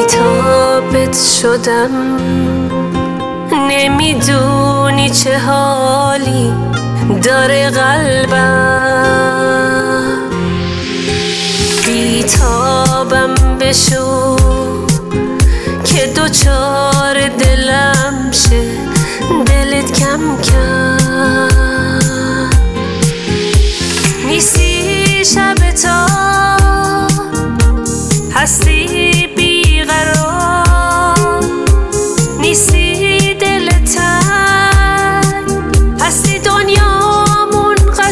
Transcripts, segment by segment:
بی‌تابت شدم، نمیدونی چه حالی داره قلبم. بی‌تابم بشو که دوچار دلم شه، دلت کم کم نیستی. شب تا هستی بیقرار، نیستی دل تنگ، هستی دنیامون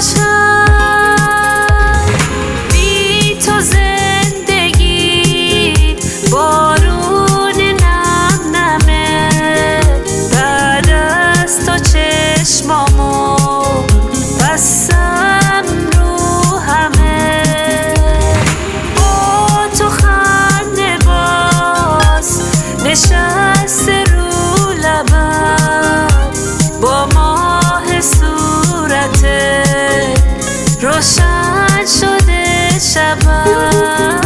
قشنگ. بی تو زندگی بارون نم نمه، بعد از تو چشمامو بستم رو همه. با تو خنده باز نشسته رو لبم، با ماه صورتت روشن شده شبم.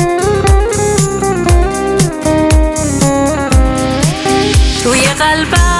روی قلبم